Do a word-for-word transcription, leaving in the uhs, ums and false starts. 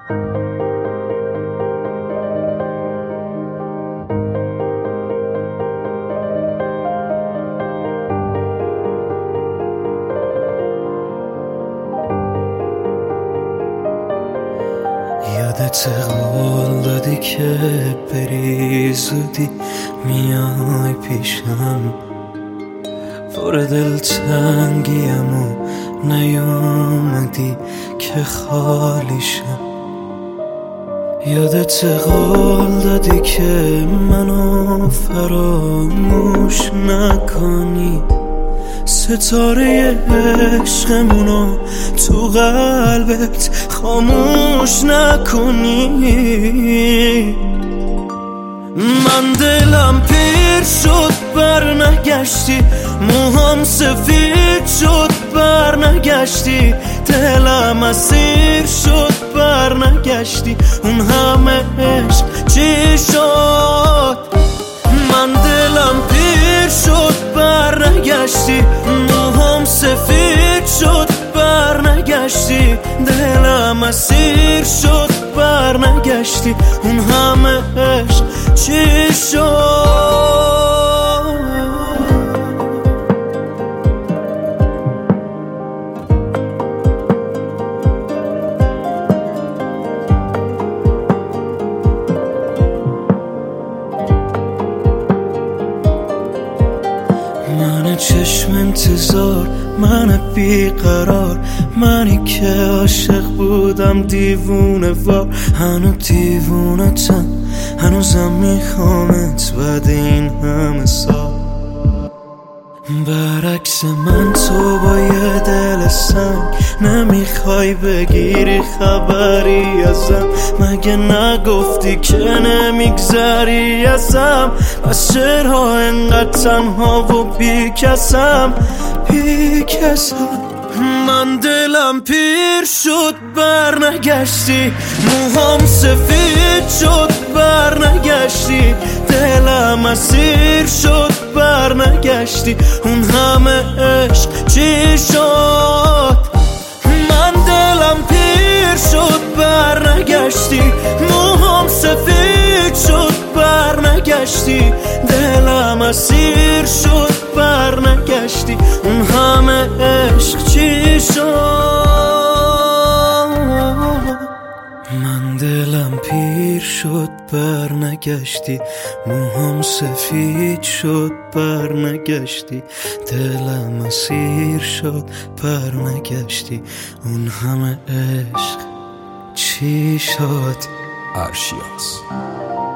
یادت قول دادی که بری زودی میای پیشم، پر دلتنگیم و نیومدی که خالیشم. یادت قول دادی که منو فراموش نکنی، ستاره عشقمونو تو قلبت خاموش نکنی. من دلم پیر شد بر نگشتی، موهام سفید شد بر نگشتی، دلم اسیر شد بر نگشتی، اون همه عشق چی شد؟ من دلم پیر شد بر نگشتی، موهام سفید شد بر نگشتی، دلم اسیر شد بر نگشتی، اون همه عشق چی شد؟ من چشم انتظار، من بیقرار، منی که عاشق بودم دیوونه وار، هنو دیوونتم، هنوزم میخوامت بعد این همه سال. برعکس من تو با یه دل سنگ نمیخوای بگیری خبری ازم، مگه نگفتی که نمیگذری ازم؟ پس چرا انقدر تنها و بی کسم بی کسم؟ من دلم پیر شد بر نگشتی، موهام سفید شد بر نگشتی، دلم اسیر شد بر نگشتی، اون همه عشق چی شد؟ من دلم پیر شد بر نگشتی، موهام سفید شد بر نگشتی، دلم اسیر شد بر نگشتی، اون همه عشق چی شد؟ من دلم پیر شد بر نگشتی، موهام سفید شد بر نگشتی، دلم اسیر شد بر نگشتی، اون همه عشق چی شد؟ ارشیاس.